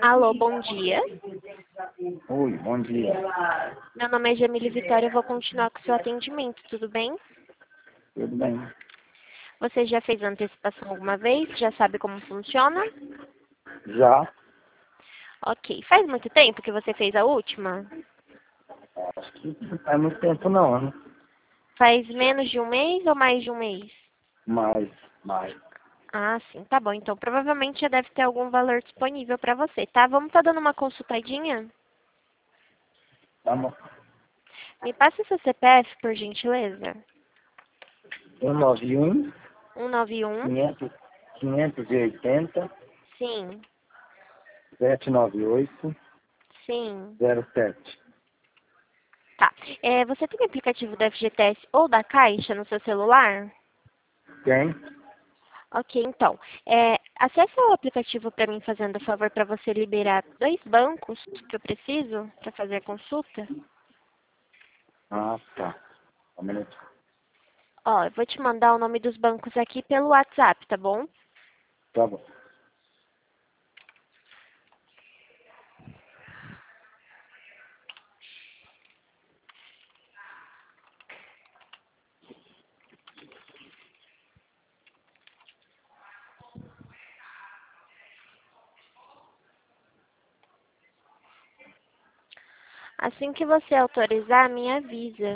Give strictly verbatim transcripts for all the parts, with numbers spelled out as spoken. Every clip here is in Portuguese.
Alô, bom dia. Oi, bom dia. Meu nome é Jamile Vitória, eu vou continuar com o seu atendimento, tudo bem? Tudo bem? Você já fez antecipação alguma vez? Já sabe como funciona? Já? Ok. Faz muito tempo que você fez a última? Acho que não faz muito tempo não, né? Faz menos de um mês ou mais de um mês? Mas, mas, Ah, sim, tá bom. Então, provavelmente já deve ter algum valor disponível para você, tá? Vamos estar dando uma consultadinha? tá bom. Me passa seu C P F, por gentileza. um nove um, um nove um. quinhentos, quinhentos e oitenta, Sim, sete nove oito, sim. zero sete. Tá. É, você tem aplicativo da F G T S ou da Caixa no seu celular? Tem? Ok, então. É, acesse o aplicativo para mim, fazendo o favor para você liberar dois bancos que eu preciso para fazer a consulta. Ah, tá. Um minuto. Ó, eu vou te mandar o nome dos bancos aqui pelo WhatsApp, tá bom? Tá bom. Assim que você autorizar, me avisa.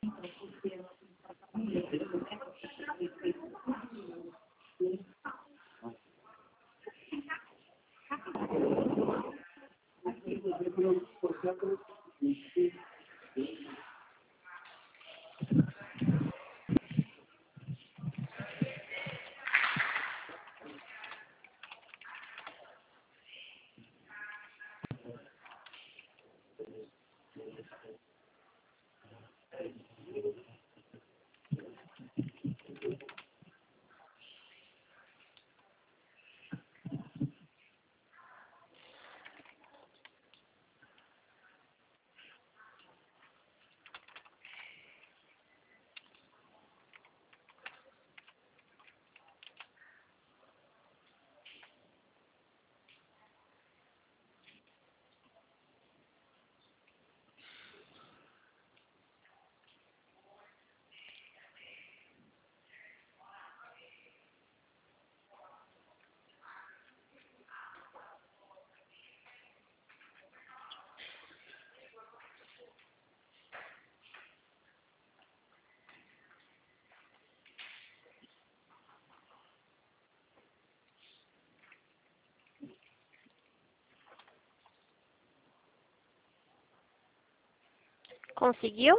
Conseguiu?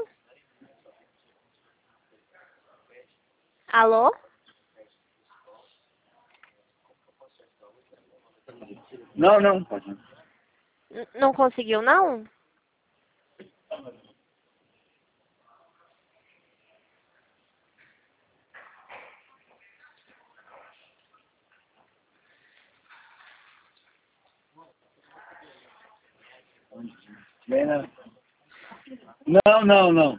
Alô? Não, não, pode. N- não conseguiu, não? Bem, né? Não, não, não.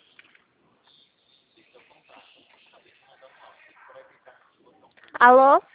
Alô?